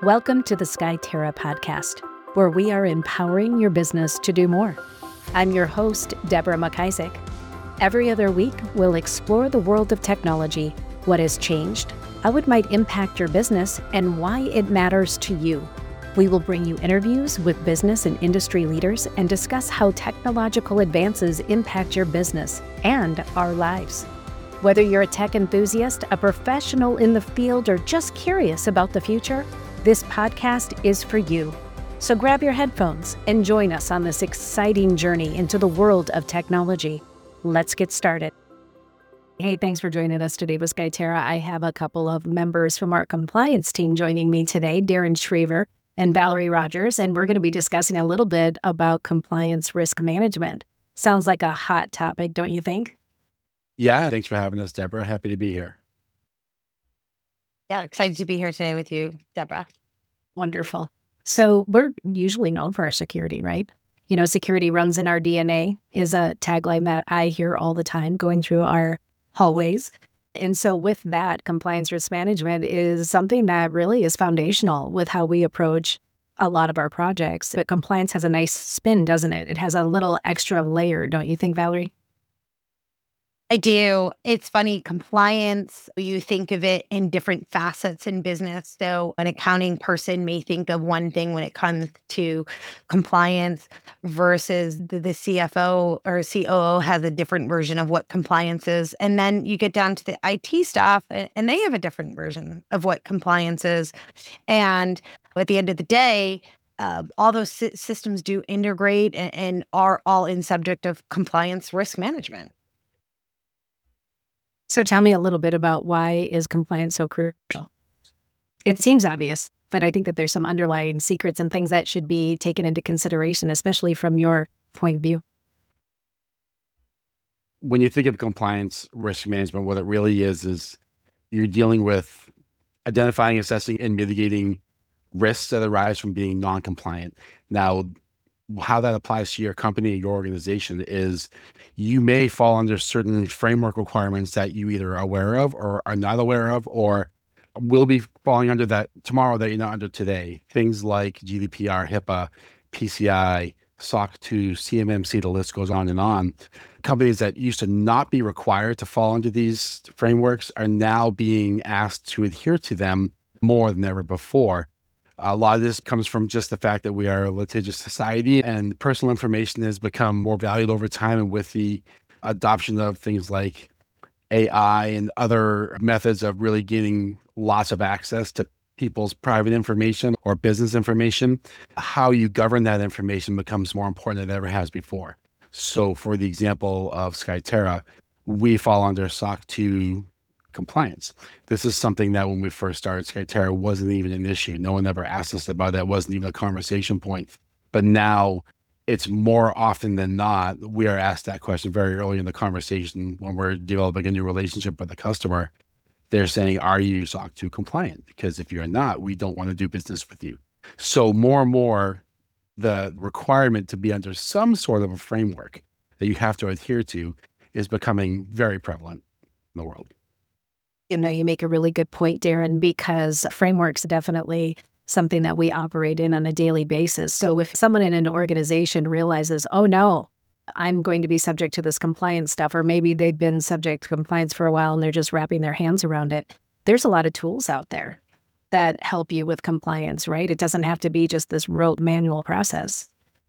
Welcome to the Skyterra podcast, where we are empowering your business to do more. I'm your host, Deborah McIsaac. Every other week, we'll explore the world of technology, what has changed, how it might impact your business, and why it matters to you. We will bring you interviews with business and industry leaders and discuss how technological advances impact your business and our lives. Whether you're a tech enthusiast, a professional in the field, or just curious about the future, this podcast is for you. So grab your headphones and join us on this exciting journey into the world of technology. Let's get started. Hey, thanks for joining us today with Skyterra. I have a couple of members from our compliance team joining me today, Darren Shriver and Valerie Rogers, and we're going to be discussing a little bit about compliance risk management. Sounds like a hot topic, don't you think? Yeah, thanks for having us, Deborah. Happy to be here. Yeah, excited to be here today with you, Deborah. Wonderful. So we're usually known for our security, right? You know, security runs in our DNA is a tagline that I hear all the time going through our hallways. And so with that, compliance risk management is something that really is foundational with how we approach a lot of our projects. But compliance has a nice spin, doesn't it? It has a little extra layer, don't you think, Valerie? I do. It's funny, compliance, you think of it in different facets in business. So an accounting person may think of one thing when it comes to compliance versus the CFO or COO has a different version of what compliance is. And then you get down to the IT staff and they have a different version of what compliance is. And at the end of the day, all those systems do integrate and are all in subject of compliance risk management. So tell me a little bit about why is compliance so crucial? It seems obvious, but I think that there's some underlying secrets and things that should be taken into consideration, especially from your point of view. When you think of compliance risk management, what it really is you're dealing with identifying, assessing, and mitigating risks that arise from being non-compliant. Now, how that applies to your company, your organization is you may fall under certain framework requirements that you either are aware of or are not aware of, or will be falling under that tomorrow that you're not under today. Things like GDPR, HIPAA, PCI, SOC 2, CMMC, the list goes on and on. Companies that used to not be required to fall under these frameworks are now being asked to adhere to them more than ever before. A lot of this comes from just the fact that we are a litigious society and personal information has become more valued over time. And with the adoption of things like AI and other methods of really getting lots of access to people's private information or business information, how you govern that information becomes more important than it ever has before. So for the example of Skyterra, we fall under SOC 2 compliance. This is something that when we first started Skyterra wasn't even an issue. No one ever asked us about that. It wasn't even a conversation point. But now it's more often than not, we are asked that question very early in the conversation when we're developing a new relationship with the customer. They're saying, are you SOC 2 compliant? Because if you're not, we don't want to do business with you. So more and more, the requirement to be under some sort of a framework that you have to adhere to is becoming very prevalent in the world. You know, you make a really good point, Darren, because frameworks are definitely something that we operate in on a daily basis. So if someone in an organization realizes, oh no, I'm going to be subject to this compliance stuff, or maybe they've been subject to compliance for a while and they're just wrapping their hands around it, there's a lot of tools out there that help you with compliance, right? It doesn't have to be just this rote manual process.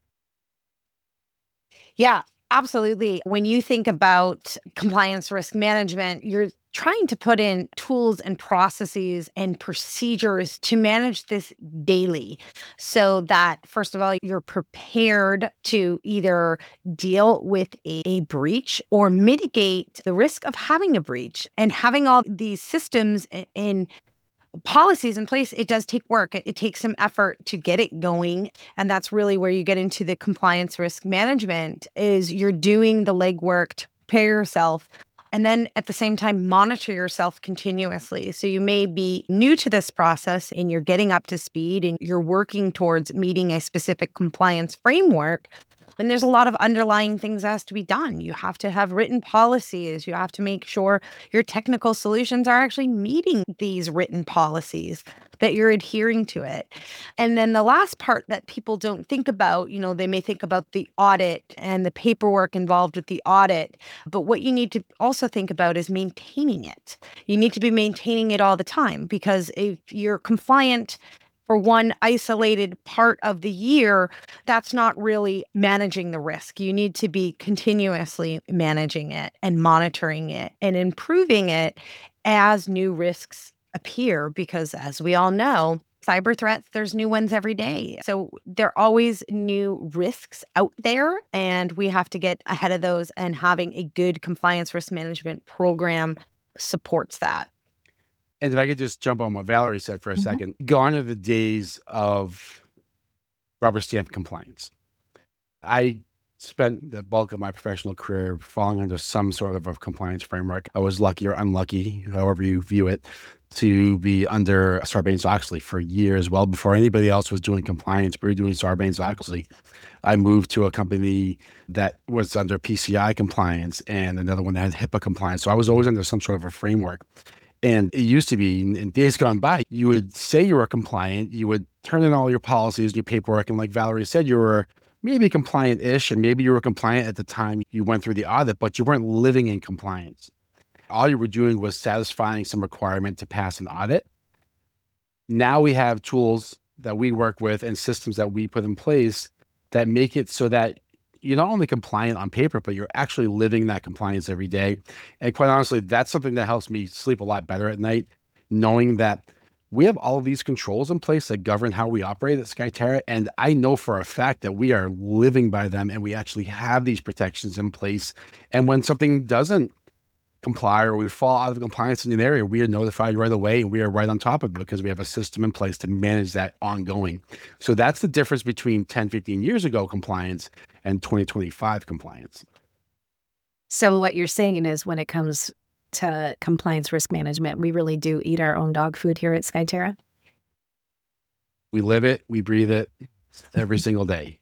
Yeah, absolutely. When you think about compliance risk management, you're trying to put in tools and processes and procedures to manage this daily so that, first of all, you're prepared to either deal with a breach or mitigate the risk of having a breach. And having all these systems and policies in place, it does take work. It takes some effort to get it going. And that's really where you get into the compliance risk management is you're doing the legwork to prepare yourself and then at the same time, monitor yourself continuously. So you may be new to this process and you're getting up to speed and you're working towards meeting a specific compliance framework. And there's a lot of underlying things that has to be done. You have to have written policies. You have to make sure your technical solutions are actually meeting these written policies. that you're adhering to it. And then the last part that people don't think about, they may think about the audit and the paperwork involved with the audit. But what you need to also think about is maintaining it. You need to be maintaining it all the time, because if you're compliant for one isolated part of the year, that's not really managing the risk. You need to be continuously managing it and monitoring it and improving it as new risks appear, because as we all know, cyber threats, there's new ones every day. So there are always new risks out there, and we have to get ahead of those, and having a good compliance risk management program supports that. And if I could just jump on what Valerie said for a second, gone are the days of rubber stamp compliance. I spent the bulk of my professional career falling under some sort of a compliance framework. I was lucky or unlucky, however you view it, to be under Sarbanes-Oxley for years, well before anybody else was doing compliance. We were doing Sarbanes-Oxley. I moved to a company that was under PCI compliance and another one that had HIPAA compliance. So I was always under some sort of a framework. And it used to be, in days gone by, you would say you were compliant, you would turn in all your policies and your paperwork, and like Valerie said, you were maybe compliant-ish, and maybe you were compliant at the time you went through the audit, but you weren't living in compliance. All you were doing was satisfying some requirement to pass an audit. Now we have tools that we work with and systems that we put in place that make it so that you're not only compliant on paper, but you're actually living that compliance every day. And quite honestly, that's something that helps me sleep a lot better at night, knowing that we have all of these controls in place that govern how we operate at Skyterra. And I know for a fact that we are living by them, and we actually have these protections in place. And when something doesn't comply or we fall out of compliance in an area, we are notified right away, and we are right on top of it because we have a system in place to manage that ongoing. So that's the difference between 10, 15 years ago compliance and 2025 compliance. So what you're saying is, when it comes to compliance risk management, we really do eat our own dog food here at Skyterra? We live it, we breathe it every single day.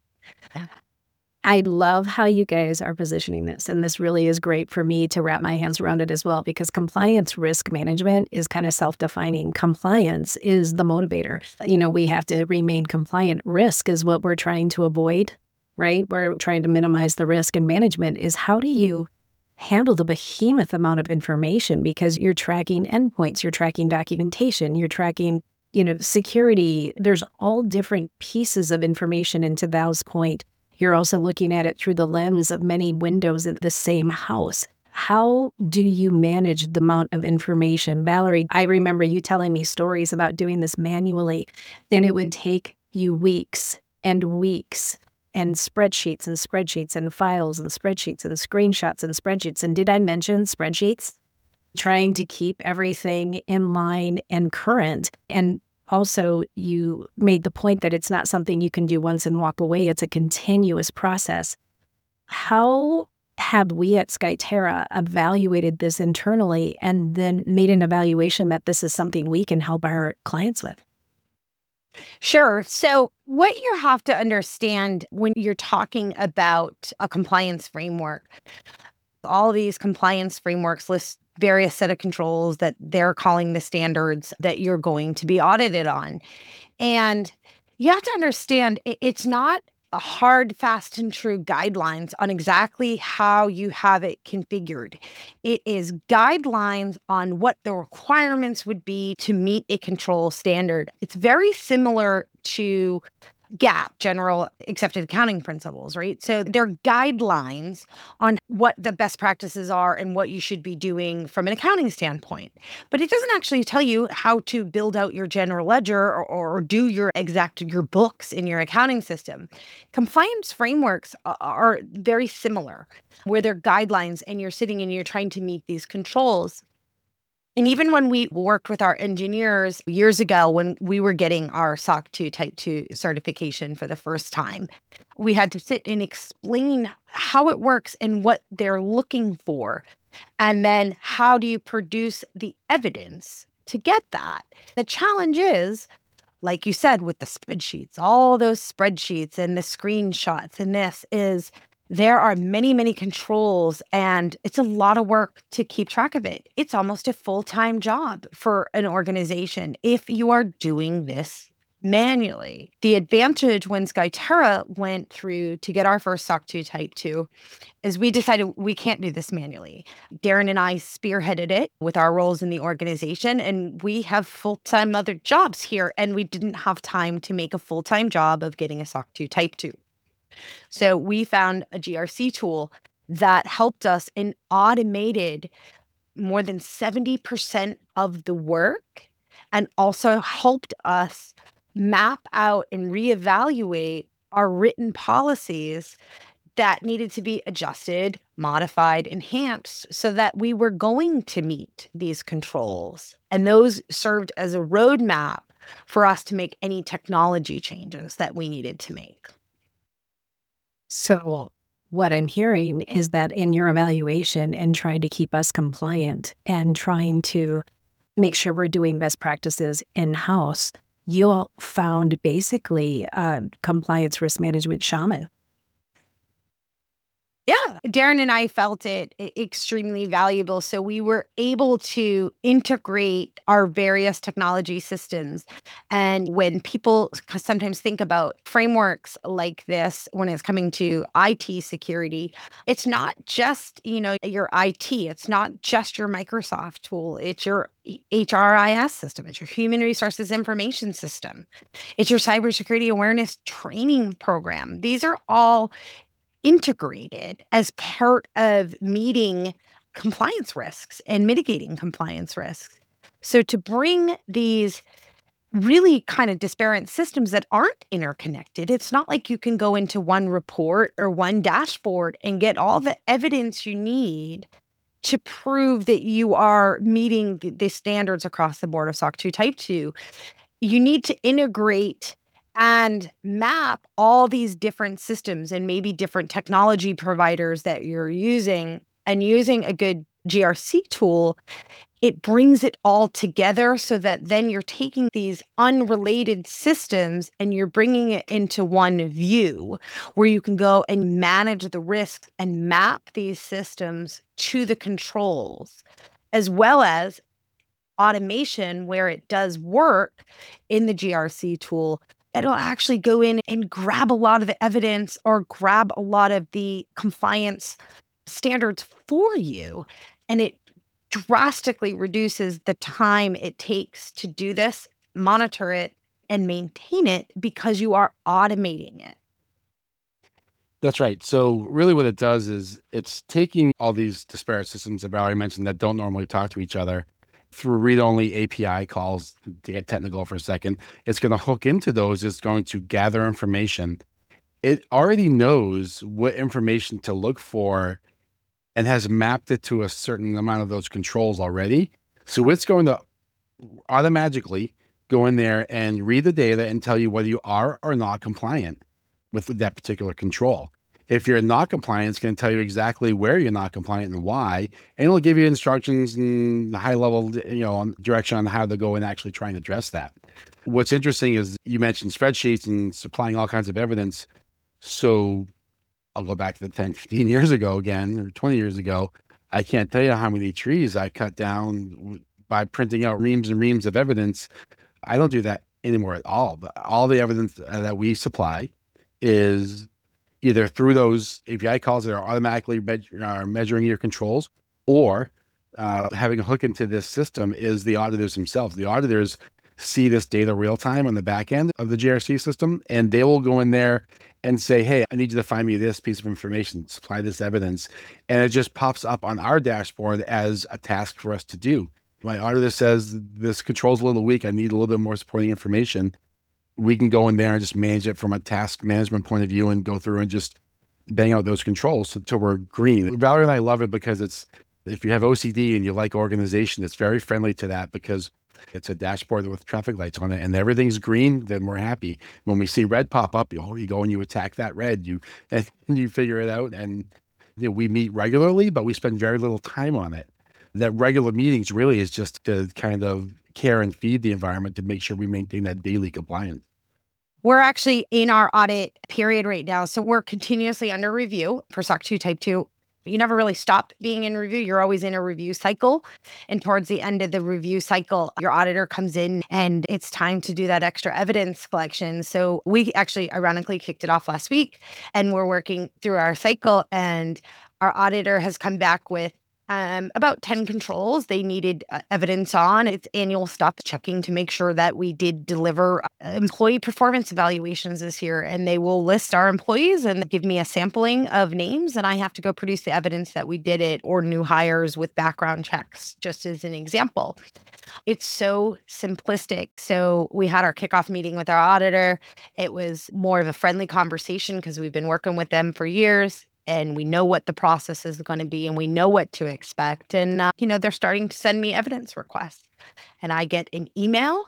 I love how you guys are positioning this. And this really is great for me to wrap my hands around it as well, because compliance risk management is kind of self-defining. Compliance is the motivator. We have to remain compliant. Risk is what we're trying to avoid, right? We're trying to minimize the risk, and management is how do you handle the behemoth amount of information, because you're tracking endpoints, you're tracking documentation, you're tracking, security. There's all different pieces of information. And to Val's point, you're also looking at it through the lens of many windows in the same house. How do you manage the amount of information? Valerie, I remember you telling me stories about doing this manually, and it would take you weeks and weeks, and spreadsheets and spreadsheets and files and spreadsheets and screenshots and spreadsheets. And did I mention spreadsheets? Trying to keep everything in line and current. And also, you made the point that it's not something you can do once and walk away. It's a continuous process. How have we at Skyterra evaluated this internally and then made an evaluation that this is something we can help our clients with? Sure. So what you have to understand when you're talking about a compliance framework, all these compliance frameworks list various set of controls that they're calling the standards that you're going to be audited on. And you have to understand it's not a hard, fast, and true guidelines on exactly how you have it configured. It is guidelines on what the requirements would be to meet a control standard. It's very similar to GAAP, General Accepted Accounting Principles, right? So they're guidelines on what the best practices are and what you should be doing from an accounting standpoint. But it doesn't actually tell you how to build out your general ledger or do your books in your accounting system. Compliance frameworks are very similar, where they're guidelines and you're sitting and you're trying to meet these controls. And even when we worked with our engineers years ago, when we were getting our SOC 2 Type 2 certification for the first time, we had to sit and explain how it works and what they're looking for. And then how do you produce the evidence to get that? The challenge is, like you said, with the spreadsheets, all those spreadsheets and the screenshots and this is There are many, many controls, and it's a lot of work to keep track of it. It's almost a full-time job for an organization if you are doing this manually. The advantage when Skyterra went through to get our first SOC 2 Type 2 is we decided we can't do this manually. Darren and I spearheaded it with our roles in the organization, and we have full-time other jobs here, and we didn't have time to make a full-time job of getting a SOC 2 Type 2. So we found a GRC tool that helped us and automated more than 70% of the work, and also helped us map out and reevaluate our written policies that needed to be adjusted, modified, enhanced so that we were going to meet these controls. And those served as a roadmap for us to make any technology changes that we needed to make. So what I'm hearing is that in your evaluation and trying to keep us compliant and trying to make sure we're doing best practices in-house, you all found basically a compliance risk management shaman. Yeah, Darren and I felt it extremely valuable. So we were able to integrate our various technology systems. And when people sometimes think about frameworks like this, when it's coming to IT security, it's not just, your IT. It's not just your Microsoft tool. It's your HRIS system. It's your human resources information system. It's your cybersecurity awareness training program. These are all integrated as part of meeting compliance risks and mitigating compliance risks. So to bring these really kind of disparate systems that aren't interconnected, it's not like you can go into one report or one dashboard and get all the evidence you need to prove that you are meeting the standards across the board of SOC 2 Type 2. You need to integrate and map all these different systems and maybe different technology providers that you're using, and using a good GRC tool, it brings it all together so that then you're taking these unrelated systems and you're bringing it into one view where you can go and manage the risks and map these systems to the controls, as well as automation where it does work in the GRC tool. It'll actually go in and grab a lot of the evidence or grab a lot of the compliance standards for you. And it drastically reduces the time it takes to do this, monitor it, and maintain it because you are automating it. That's right. So really what it does is it's taking all these disparate systems that Valerie mentioned that don't normally talk to each other through read-only API calls, to get technical for a second. It's going to hook into those. It's going to gather information. It already knows what information to look for and has mapped it to a certain amount of those controls already. So it's going to automatically go in there and read the data and tell you whether you are or not compliant with that particular control. If you're not compliant, it's going to tell you exactly where you're not compliant and why, and it'll give you instructions and high level, direction on how to go and actually try and address that. What's interesting is you mentioned spreadsheets and supplying all kinds of evidence. So I'll go back to the 10, 15 years ago again, or 20 years ago. I can't tell you how many trees I cut down by printing out reams and reams of evidence. I don't do that anymore at all. But all the evidence that we supply is either through those API calls that are automatically measuring your controls, or having a hook into this system is the auditors themselves. The auditors see this data real time on the back end of the GRC system, and they will go in there and say, hey, I need you to find me this piece of information, supply this evidence. And it just pops up on our dashboard as a task for us to do. My auditor says this control's a little weak. I need a little bit more supporting information. We can go in there and just manage it from a task management point of view and go through and just bang out those controls until we're green. Valerie and I love it because if you have OCD and you like organization, it's very friendly to that because it's a dashboard with traffic lights on it and everything's green, then we're happy. When we see red pop up, you go and you attack that red, and you figure it out. And we meet regularly, but we spend very little time on it. That regular meetings really is just to kind of care and feed the environment to make sure we maintain that daily compliance. We're actually in our audit period right now. So we're continuously under review for SOC 2 Type 2. You never really stop being in review. You're always in a review cycle. And towards the end of the review cycle, your auditor comes in and it's time to do that extra evidence collection. So we actually ironically kicked it off last week and we're working through our cycle, and our auditor has come back with about 10 controls they needed evidence on. It's annual stuff, checking to make sure that we did deliver employee performance evaluations this year. And they will list our employees and give me a sampling of names. And I have to go produce the evidence that we did it, or new hires with background checks, just as an example. It's so simplistic. So we had our kickoff meeting with our auditor. It was more of a friendly conversation because we've been working with them for years. And we know what the process is going to be, and we know what to expect. And, they're starting to send me evidence requests. And I get an email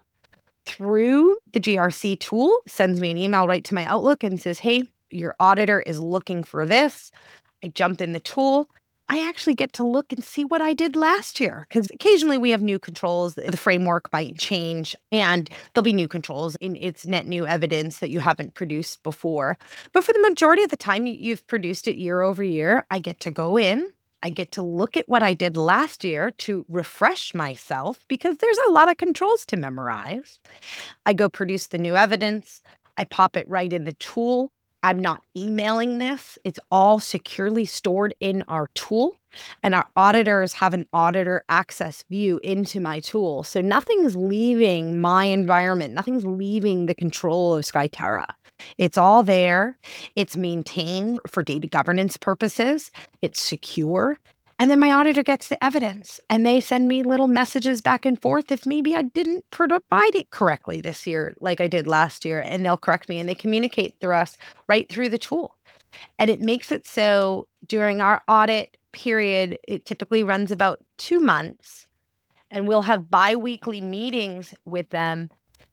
through the GRC tool, sends me an email right to my Outlook and says, hey, your auditor is looking for this. I jump in the tool. I actually get to look and see what I did last year, because occasionally we have new controls. The framework might change and there'll be new controls in its net new evidence that you haven't produced before. But for the majority of the time, you've produced it year over year. I get to go in. I get to look at what I did last year to refresh myself, because there's a lot of controls to memorize. I go produce the new evidence. I pop it right in the tool. I'm not emailing this. It's all securely stored in our tool. And our auditors have an auditor access view into my tool. So nothing's leaving my environment. Nothing's leaving the control of Skyterra. It's all there. It's maintained for data governance purposes. It's secure. And then my auditor gets the evidence and they send me little messages back and forth if maybe I didn't provide it correctly this year, like I did last year, and they'll correct me, and they communicate through us right through the tool. And it makes it so during our audit period, it typically runs about 2 months, and we'll have biweekly meetings with them.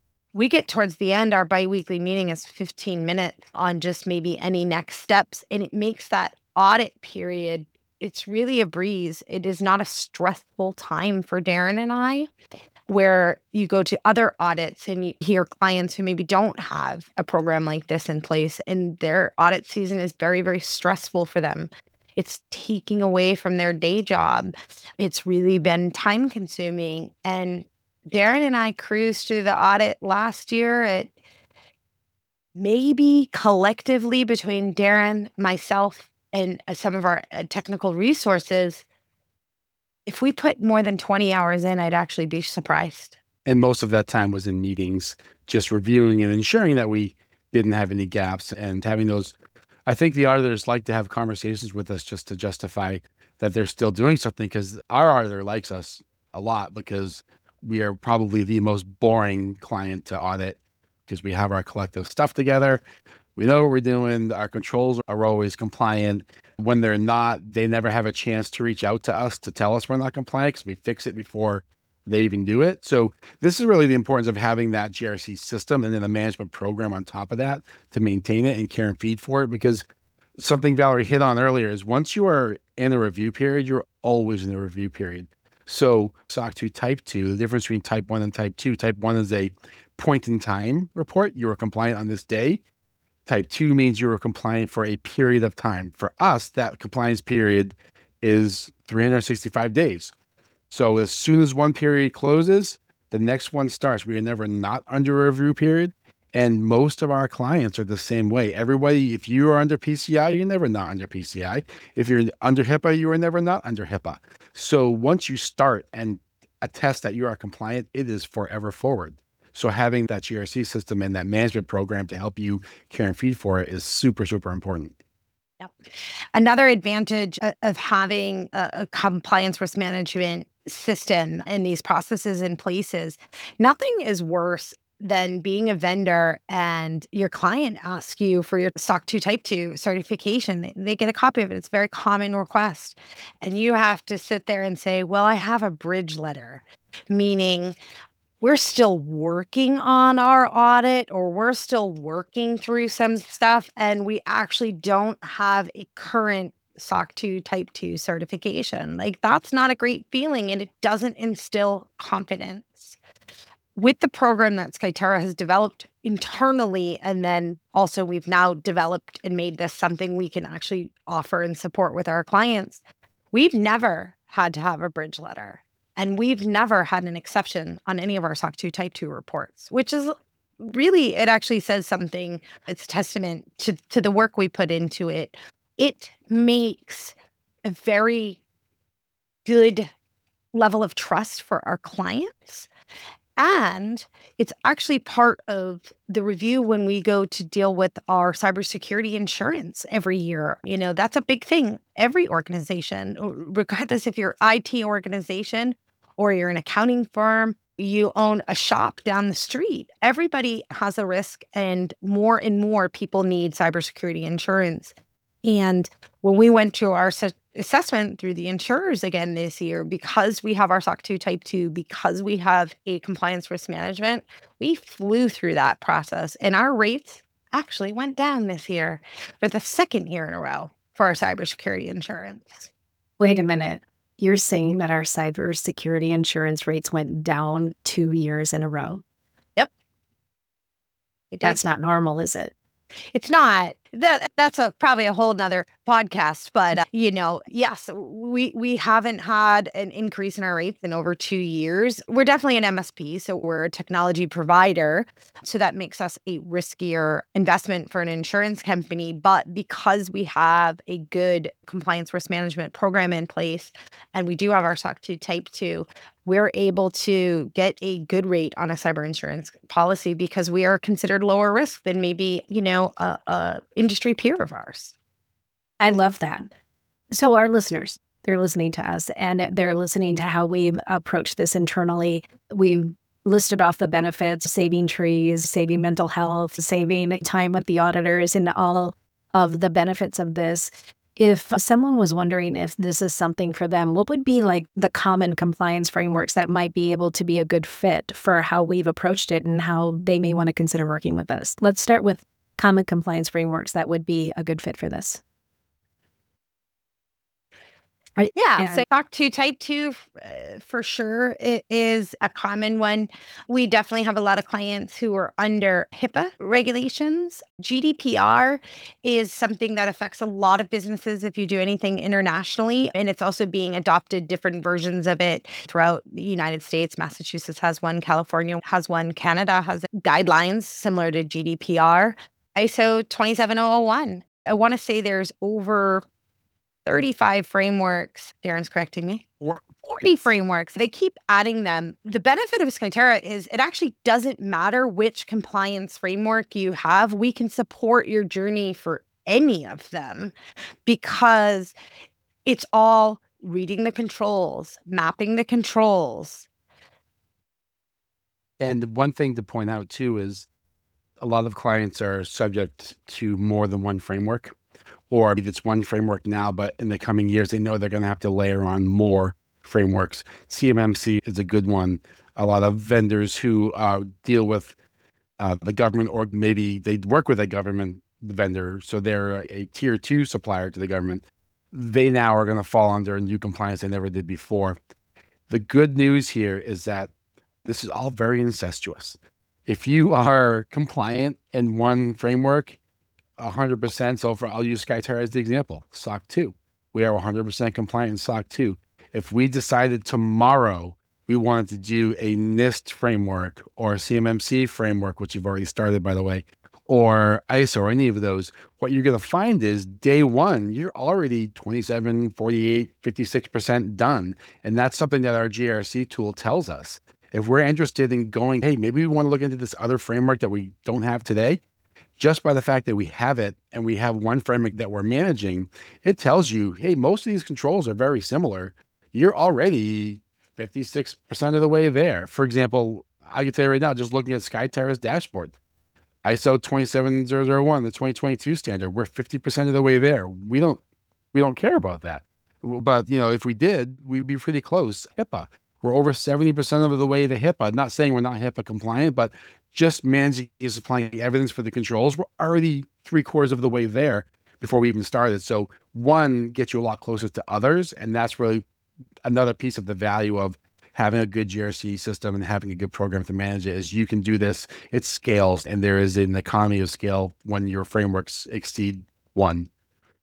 We get towards the end, our biweekly meeting is 15 minutes on just maybe any next steps. And it makes that audit period, it's really a breeze. It is not a stressful time for Darren and I, where you go to other audits and you hear clients who maybe don't have a program like this in place, and their audit season is very, very stressful for them. It's taking away from their day job. It's really been time consuming. And Darren and I cruised through the audit last year at maybe collectively between Darren, myself, and some of our technical resources, if we put more than 20 hours in, I'd actually be surprised. And most of that time was in meetings, just reviewing and ensuring that we didn't have any gaps and having those. I think the auditors like to have conversations with us just to justify that they're still doing something, because our auditor likes us a lot because we are probably the most boring client to audit, because we have our collective stuff together. We know what we're doing. Our controls are always compliant. When they're not, they never have a chance to reach out to us to tell us we're not compliant, because we fix it before they even do it. So this is really the importance of having that GRC system and then a management program on top of that to maintain it and care and feed for it. Because something Valerie hit on earlier is once you are in a review period, you're always in a review period. So SOC 2 Type 2, the difference between Type 1 and Type 2, Type 1 is a point in time report. You are compliant on this day. Type 2 means you were compliant for a period of time. For us, that compliance period is 365 days. So as soon as one period closes, the next one starts. We are never not under a review period. And most of our clients are the same way. Everybody, if you are under PCI, you're never not under PCI. If you're under HIPAA, you are never not under HIPAA. So once you start and attest that you are compliant, it is forever forward. So having that GRC system and that management program to help you care and feed for it is super, super important. Yep. Another advantage of having a compliance risk management system and these processes in place is nothing is worse than being a vendor and your client asks you for your SOC 2 Type 2 certification. They get a copy of it. It's a very common request. And you have to sit there and say, well, I have a bridge letter, meaning we're still working on our audit, or we're still working through some stuff, and we actually don't have a current SOC 2 Type 2 certification. Like, that's not a great feeling, and it doesn't instill confidence. with the program that Skyterra has developed internally, and then also we've now developed and made this something we can actually offer and support with our clients, we've never had to have a bridge letter. And we've never had an exception on any of our SOC 2 Type 2 reports, which is really, it actually says something. It's a testament to the work we put into it. It makes a very good level of trust for our clients. And it's actually part of the review when we go to deal with our cybersecurity insurance every year. That's a big thing. Every organization, regardless if you're an IT organization or you're an accounting firm, you own a shop down the street, everybody has a risk, and more people need cybersecurity insurance. And when we went to our assessment through the insurers again this year, because we have our SOC 2 Type 2, because we have a compliance risk management, we flew through that process. And our rates actually went down this year for the second year in a row for our cybersecurity insurance. Wait a minute. You're saying that our cybersecurity insurance rates went down 2 years in a row? Yep. That's not normal, is it? It's not. That's probably a whole nother podcast, but yes, we haven't had an increase in our rates in over 2 years. We're definitely an MSP, so we're a technology provider. So that makes us a riskier investment for an insurance company. But because we have a good compliance risk management program in place, and we do have our SOC 2 Type 2, we're able to get a good rate on a cyber insurance policy because we are considered lower risk than maybe, a industry peer of ours. I love that. So our listeners, they're listening to us and they're listening to how we approach this internally. We've listed off the benefits, saving trees, saving mental health, saving time with the auditors, and all of the benefits of this. If someone was wondering if this is something for them, what would be like the common compliance frameworks that might be able to be a good fit for how we've approached it and how they may want to consider working with us? Let's start with common compliance frameworks that would be a good fit for this. So SOC 2 Type 2, for sure, it is a common one. We definitely have a lot of clients who are under HIPAA regulations. GDPR is something that affects a lot of businesses if you do anything internationally, and it's also being adopted, different versions of it throughout the United States. Massachusetts has one, California has one, Canada has guidelines similar to GDPR. ISO 27001. I want to say there's over 35 frameworks. Darren's correcting me. 40 frameworks. They keep adding them. The benefit of Skyterra is it actually doesn't matter which compliance framework you have. We can support your journey for any of them because it's all reading the controls, mapping the controls. And one thing to point out too is a lot of clients are subject to more than one framework. Or if it's one framework now, but in the coming years, they know they're going to have to layer on more frameworks. CMMC is a good one. A lot of vendors who deal with the government, or maybe they work with a government vendor, so they're a tier 2 supplier to the government. They now are going to fall under a new compliance they never did before. The good news here is that this is all very incestuous. If you are compliant in one framework, 100%. So I'll use Skyterra as the example. SOC 2. We are 100% compliant in SOC 2. If we decided tomorrow we wanted to do a NIST framework or a CMMC framework, which you've already started, by the way, or ISO or any of those, what you're going to find is day one, you're already 27, 48, 56% done. And that's something that our GRC tool tells us. If we're interested in going, hey, maybe we want to look into this other framework that we don't have today, just by the fact that we have it and we have one framework that we're managing, it tells you, hey, most of these controls are very similar. You're already 56% of the way there. For example, I can tell you right now, just looking at Skyterra's dashboard, ISO 27001, the 2022 standard, we're 50% of the way there. We don't care about that. But, if we did, we'd be pretty close. HIPAA, we're over 70% of the way to HIPAA. Not saying we're not HIPAA compliant, but just managing and supplying evidence for the controls, we're already 3/4 of the way there before we even started. So one gets you a lot closer to others. And that's really another piece of the value of having a good GRC system and having a good program to manage it is you can do this. It scales, and there is an economy of scale when your frameworks exceed one.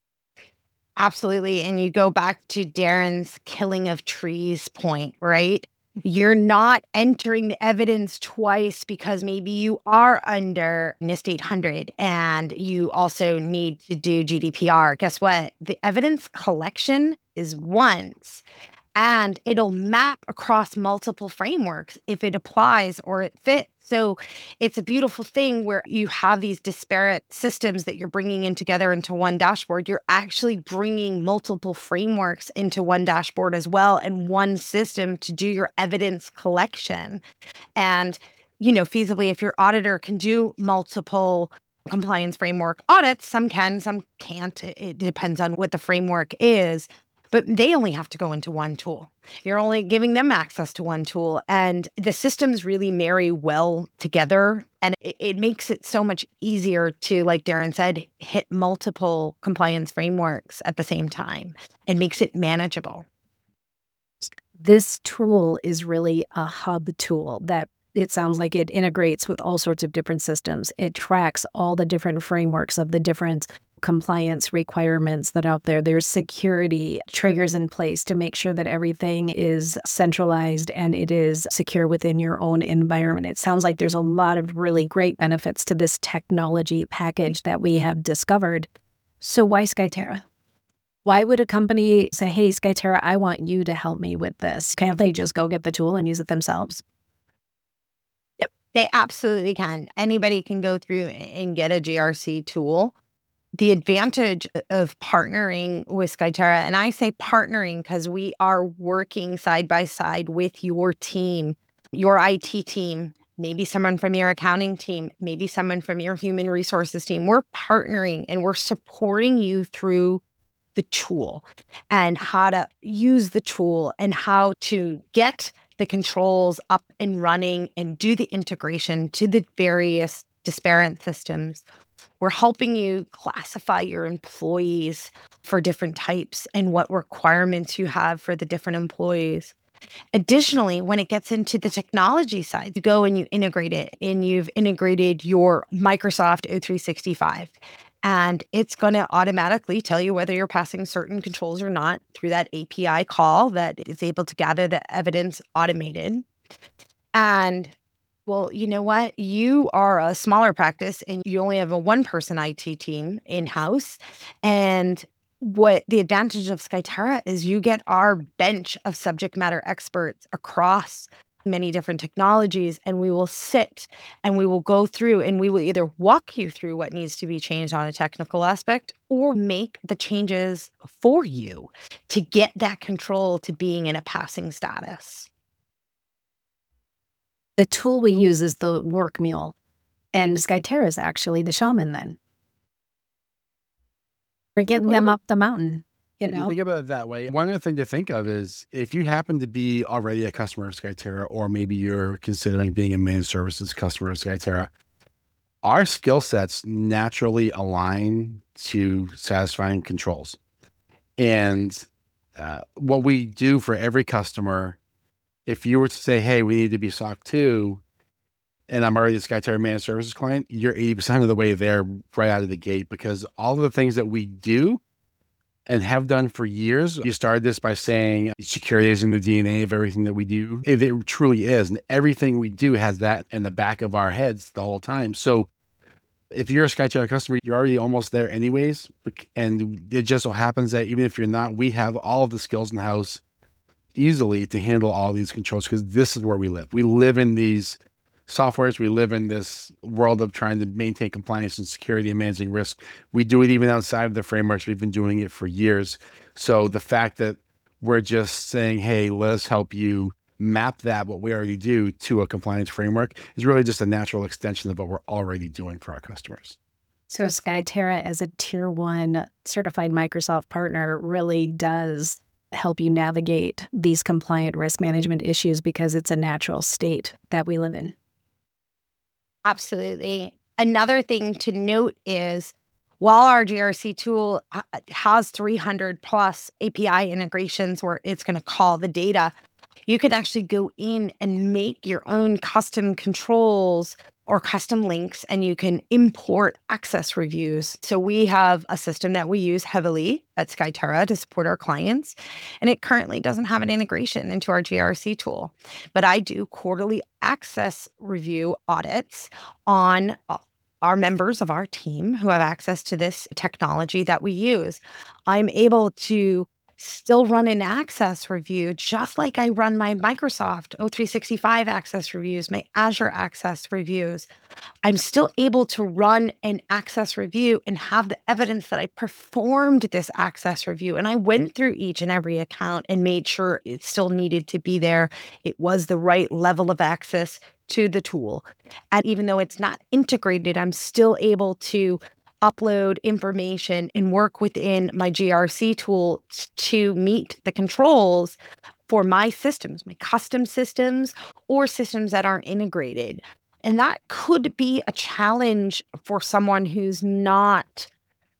Absolutely. And you go back to Darren's killing of trees point, right? You're not entering the evidence twice because maybe you are under NIST 800 and you also need to do GDPR. Guess what? The evidence collection is once, and it'll map across multiple frameworks if it applies or it fits. So it's a beautiful thing where you have these disparate systems that you're bringing in together into one dashboard. You're actually bringing multiple frameworks into one dashboard as well, and one system to do your evidence collection. And, feasibly, if your auditor can do multiple compliance framework audits, some can, some can't. It depends on what the framework is. But they only have to go into one tool. You're only giving them access to one tool. And the systems really marry well together. And it makes it so much easier to, like Darren said, hit multiple compliance frameworks at the same time. It makes it manageable. This tool is really a hub tool that it sounds like it integrates with all sorts of different systems. It tracks all the different frameworks of the different compliance requirements that out there. There's security triggers in place to make sure that everything is centralized and it is secure within your own environment. It sounds like there's a lot of really great benefits to this technology package that we have discovered. So why Skyterra? Why would a company say, hey, Skyterra, I want you to help me with this? Can't they just go get the tool and use it themselves? Yep, they absolutely can. Anybody can go through and get a GRC tool. The advantage of partnering with Skyterra, and I say partnering because we are working side by side with your team, your IT team, maybe someone from your accounting team, maybe someone from your human resources team. We're partnering and we're supporting you through the tool and how to use the tool and how to get the controls up and running and do the integration to the various disparate systems. We're helping you classify your employees for different types and what requirements you have for the different employees. Additionally, when it gets into the technology side, you go and you integrate it, and you've integrated your Microsoft O365, and it's going to automatically tell you whether you're passing certain controls or not through that API call that is able to gather the evidence automated. And well, you know what? You are a smaller practice and you only have a one-person IT team in-house. And what the advantage of Skyterra is you get our bench of subject matter experts across many different technologies, and we will sit and we will go through and we will either walk you through what needs to be changed on a technical aspect or make the changes for you to get that control to being in a passing status. The tool we use is the work mule, and Skyterra is actually the shaman then. We're getting them up the mountain, Think about it that way. One other thing to think of is if you happen to be already a customer of Skyterra, or maybe you're considering being a managed services customer of Skyterra, our skill sets naturally align to satisfying controls. And what we do for every customer, if you were to say, hey, we need to be SOC 2, and I'm already a Skyterra managed services client, you're 80% of the way there right out of the gate, because all of the things that we do and have done for years, you started this by saying security is in the DNA of everything that we do. It truly is. And everything we do has that in the back of our heads the whole time. So if you're a Skyterra customer, you're already almost there anyways. And it just so happens that even if you're not, we have all of the skills in the house easily to handle all these controls, because this is where we live. We live in these softwares. We live in this world of trying to maintain compliance and security and managing risk. We do it even outside of the frameworks. We've been doing it for years. So the fact that we're just saying, hey, let us help you map that, what we already do, to a compliance framework is really just a natural extension of what we're already doing for our customers. So Skyterra as a tier 1 certified Microsoft partner really does help you navigate these compliant risk management issues because it's a natural state that we live in. Absolutely. Another thing to note is while our GRC tool has 300 plus API integrations where it's going to call the data, You can actually go in and make your own custom controls or custom links, and you can import access reviews. So we have a system that we use heavily at Skyterra to support our clients, and it currently doesn't have an integration into our GRC tool. But I do quarterly access review audits on our members of our team who have access to this technology that we use. I'm able to still run an access review just like I run my Microsoft O365 access reviews, my Azure access reviews. I'm still able to run an access review and have the evidence that I performed this access review. And I went through each and every account and made sure it still needed to be there. It was the right level of access to the tool. And even though it's not integrated, I'm still able to upload information and work within my GRC tool to meet the controls for my systems, my custom systems or systems that aren't integrated. And that could be a challenge for someone who's not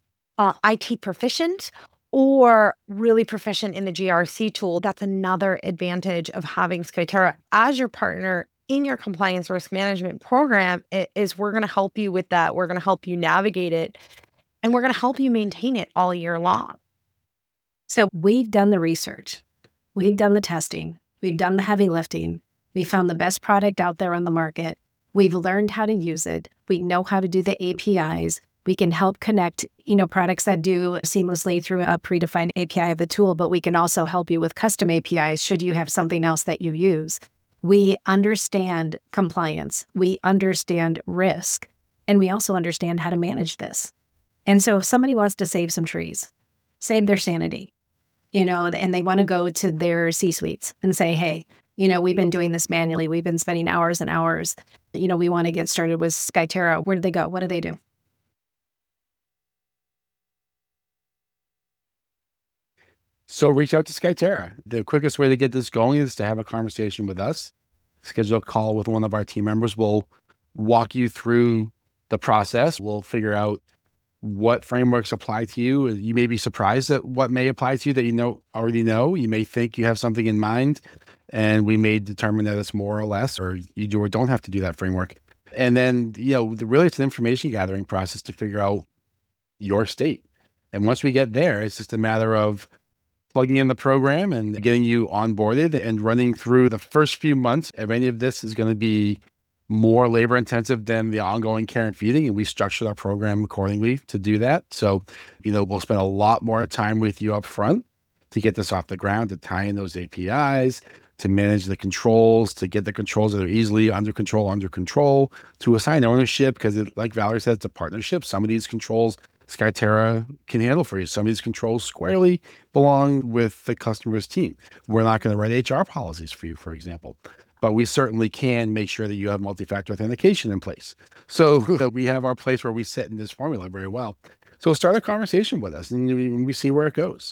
IT proficient or really proficient in the GRC tool. That's another advantage of having Skyterra as your partner in your compliance risk management program is we're going to help you with that. We're going to help you navigate it, and we're going to help you maintain it all year long. So we've done the research. We've done the testing. We've done the heavy lifting. We found the best product out there on the market. We've learned how to use it. We know how to do the APIs. We can help connect, products that do seamlessly through a predefined API of the tool, but we can also help you with custom APIs should you have something else that you use. We understand compliance, we understand risk, and we also understand how to manage this. And so if somebody wants to save some trees, save their sanity, and they want to go to their C-suites and say, hey, we've been doing this manually. We've been spending hours and hours. We want to get started with Skyterra. Where do they go? What do they do? So reach out to Skyterra. The quickest way to get this going is to have a conversation with us. Schedule a call with one of our team members. We'll walk you through the process. We'll figure out what frameworks apply to you. You may be surprised at what may apply to you that you already know. You may think you have something in mind, and we may determine that it's more or less, or you do or don't have to do that framework. And then, really it's an information gathering process to figure out your state. And once we get there, it's just a matter of plugging in the program and getting you onboarded and running through the first few months of any of this is going to be more labor intensive than the ongoing care and feeding. And we structured our program accordingly to do that. So, we'll spend a lot more time with you up front to get this off the ground, to tie in those APIs, to manage the controls, to get the controls that are easily under control, to assign ownership, because like Valerie said, it's a partnership. Some of these controls Skyterra can handle for you. Some of these controls squarely belong with the customer's team. We're not going to write HR policies for you, for example, but we certainly can make sure that you have multi-factor authentication in place. So we have our place where we sit in this formula very well. So start a conversation with us and we see where it goes.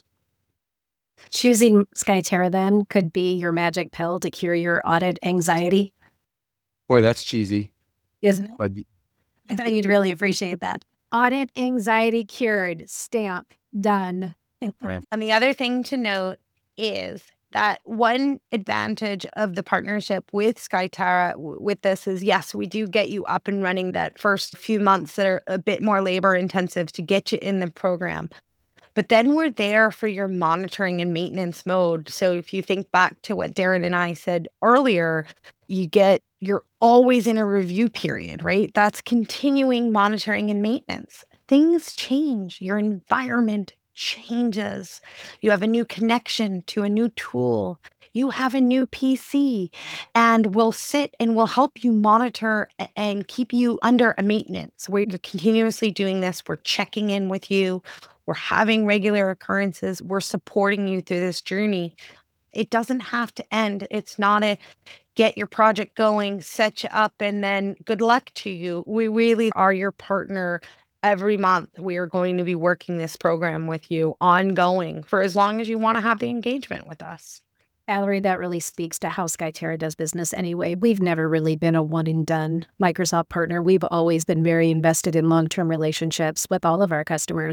Choosing Skyterra then could be your magic pill to cure your audit anxiety. Boy, that's cheesy. Isn't it? But I thought you'd really appreciate that. Audit anxiety cured, stamp, done. And the other thing to note is that one advantage of the partnership with Skyterra with this is, yes, we do get you up and running that first few months that are a bit more labor intensive to get you in the program. But then we're there for your monitoring and maintenance mode. So if you think back to what Darren and I said earlier, you're always in a review period, right? That's continuing monitoring and maintenance. Things change. Your environment changes. You have a new connection to a new tool. You have a new PC, and we'll sit and we'll help you monitor and keep you under a maintenance. We're continuously doing this. We're checking in with you. We're having regular occurrences. We're supporting you through this journey. It doesn't have to end. It's not a get your project going, set you up, and then good luck to you. We really are your partner. Every month, we are going to be working this program with you ongoing for as long as you want to have the engagement with us. Valerie, that really speaks to how Skyterra does business anyway. We've never really been a one and done Microsoft partner. We've always been very invested in long-term relationships with all of our customers.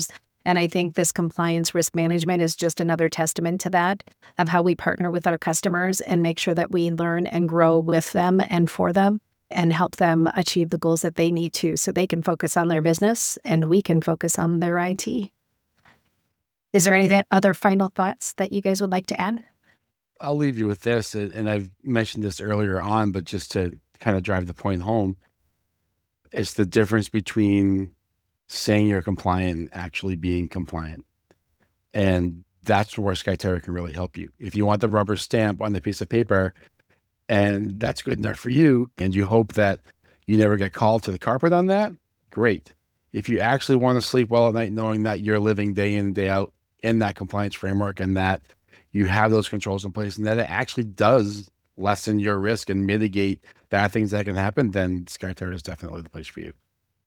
And I think this compliance risk management is just another testament to that, of how we partner with our customers and make sure that we learn and grow with them and for them and help them achieve the goals that they need to so they can focus on their business and we can focus on their IT. Is there any other final thoughts that you guys would like to add? I'll leave you with this, and I've mentioned this earlier on, but just to kind of drive the point home, it's the difference between saying you're compliant and actually being compliant. And that's where Skyterra can really help you. If you want the rubber stamp on the piece of paper and that's good enough for you, and you hope that you never get called to the carpet on that, great. If you actually want to sleep well at night knowing that you're living day in and day out in that compliance framework and that you have those controls in place and that it actually does lessen your risk and mitigate bad things that can happen, then Skyterra is definitely the place for you.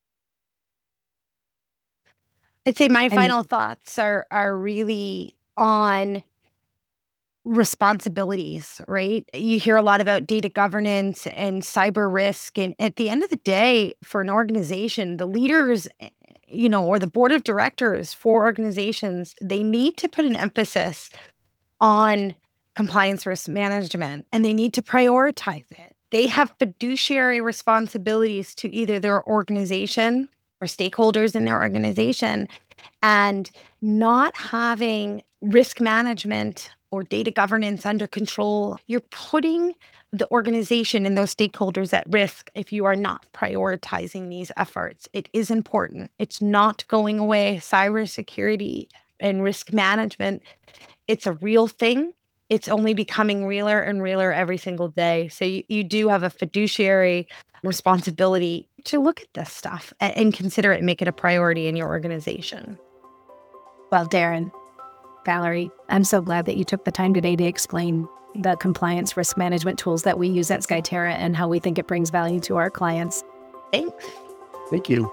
I'd say my final thoughts are really on responsibilities, right? You hear a lot about data governance and cyber risk. And at the end of the day, for an organization, the leaders, or the board of directors for organizations, they need to put an emphasis on compliance risk management, and they need to prioritize it. They have fiduciary responsibilities to either their organization or stakeholders in their organization, and not having risk management or data governance under control, you're putting the organization and those stakeholders at risk if you are not prioritizing these efforts. It is important. It's not going away. Cybersecurity and risk management, it's a real thing. It's only becoming realer and realer every single day. So you do have a fiduciary responsibility to look at this stuff and consider it and make it a priority in your organization. Well, Darren, Valerie, I'm so glad that you took the time today to explain the compliance risk management tools that we use at Skyterra and how we think it brings value to our clients. Thanks. Thank you.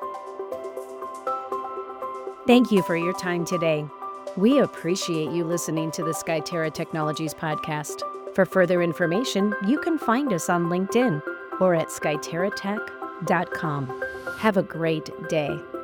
Thank you for your time today. We appreciate you listening to the Skyterra Technologies podcast. For further information, you can find us on LinkedIn or at skyterratech.com. Have a great day.